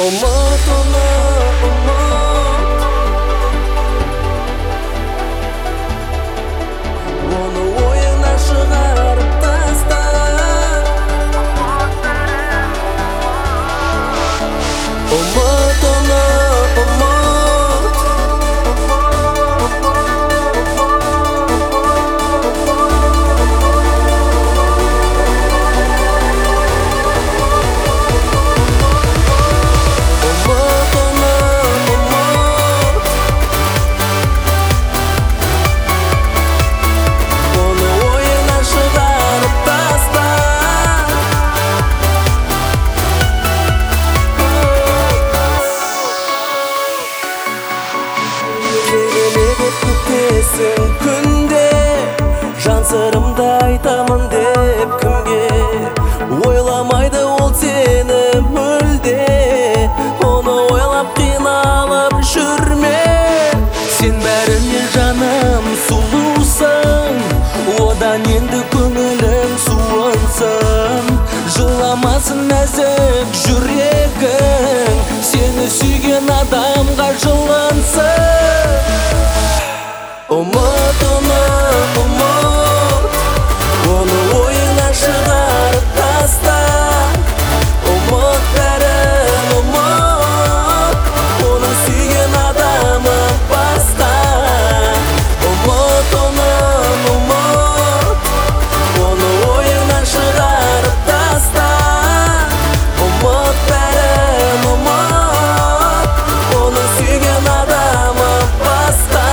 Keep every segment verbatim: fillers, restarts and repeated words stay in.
Umut, umut, umut. Onu oyuna çıkarıp tasta. Umut, umut, umut. Күнде жан сырымды айтамын деп кімге ойламайды ол сені мүлде. Оны ойлап қиналып жүрме, сен бәріне жаным сұлусың, одан енді көңілің суынсын. Жыламасын нәзік жүрегің, сені сүйген адамға жылынсын. Umut, umut, umut. Onu oyuna çıkarıp tasta. Umut verin, umut. Onu suygen adamı basta. Umut, umut, umut. Onu oyuna çıkarıp tasta. Umut verin, umut. Onu suygen adamı basta.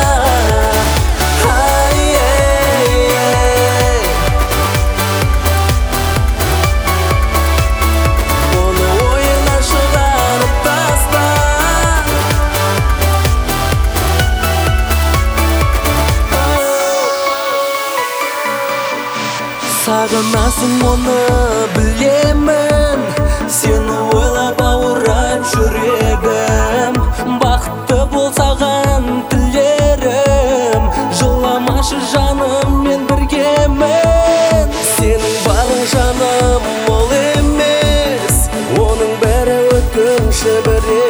Сағынасың оны білемін, сені ойлап ауырып жүрегім. Бақытты бол саған тілерім, жыламашы жаным, мен біргемін. Сенің барың жаным ол емес, оның бәрі өткінші бір